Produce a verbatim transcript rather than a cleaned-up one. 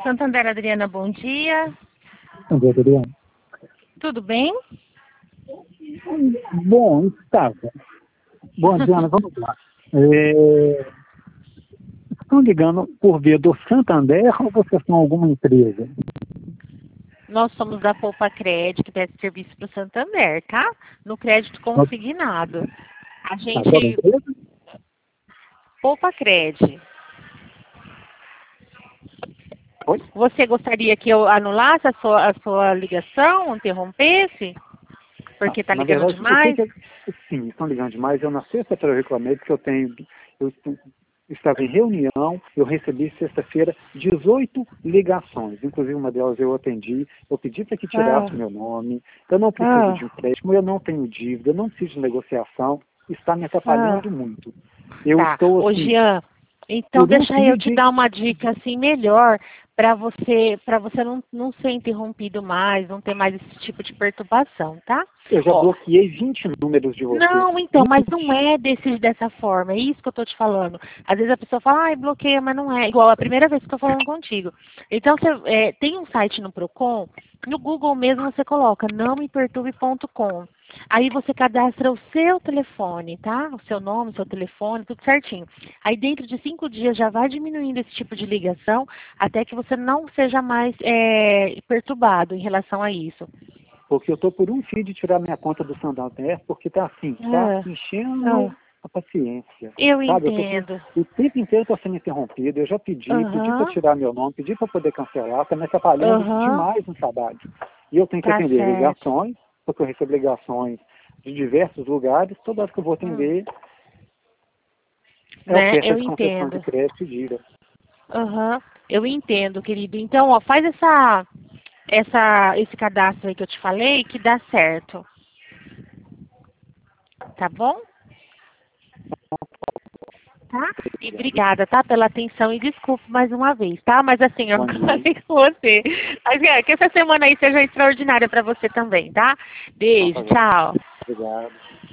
Santander, Adriana, bom dia. Bom dia, Adriana. Tudo bem? Bom, estava. Bom, Adriana, vamos lá. É... Estão ligando por via do Santander ou vocês são alguma empresa? Nós somos da Poupa Crédito, que presta serviço para o Santander, tá? No crédito consignado. A Tá, gente... qual empresa? Poupa Crédito. Oi? Você gostaria que eu anulasse a sua, a sua ligação, interrompesse? Porque está Na ligando verdade, demais? o que que... Sim, estão ligando demais. Eu na sexta-feira eu reclamei porque eu tenho... Eu estava em reunião, eu recebi sexta-feira dezoito ligações. Inclusive uma delas eu atendi. Eu pedi para que tirasse Ah. meu nome. Eu não preciso Ah. de empréstimo, eu não tenho dívida, eu não preciso de negociação. Está me atrapalhando Ah. muito. Eu Tá. estou Ô, assim... Jean, então Eu não deixa eu fiz te de... dar uma dica assim melhor para você, para você não, não ser interrompido mais, não ter mais esse tipo de perturbação, tá? Eu já Ó, bloqueei vinte números de vocês. não, então, mas não é desse, dessa forma, é isso que eu tô te falando. Às vezes a pessoa fala, ai, bloqueia, mas não é. Igual a primeira vez que eu tô falando contigo. Então, você, é, tem um site no Procon, no Google mesmo você coloca não me perturbe ponto com. Aí você cadastra o seu telefone, tá? O seu nome, o seu telefone, tudo certinho. Aí dentro de cinco dias já vai diminuindo esse tipo de ligação até que você não seja mais é, perturbado em relação a isso. Porque eu estou por um fio de tirar minha conta do Santander, porque está assim, está Ah, enchendo ah, a paciência. eu Sabe, eu tô, entendo. o tempo inteiro estou sendo interrompido, eu já pedi, pedi para Aham, tirar meu nome, pedi para poder cancelar, está me atrapalhando aham, demais no trabalho. E eu tenho que tá atender certo. ligações, porque eu recebo ligações de diversos lugares, toda vez que eu vou Hum, atender, é né, oferta eu de concessão de entendo. crédito e dívida. Aham, eu entendo, querido. Então, ó, faz essa, essa, esse cadastro aí que eu te falei que dá certo. Tá bom? Tá? E obrigada, tá? Pela atenção e desculpe mais uma vez, tá? Mas assim, eu Bom dia. falei com você. Mas é, que essa semana aí seja extraordinária para você também, tá? Então, Beijo, tá bom. tchau. Obrigado.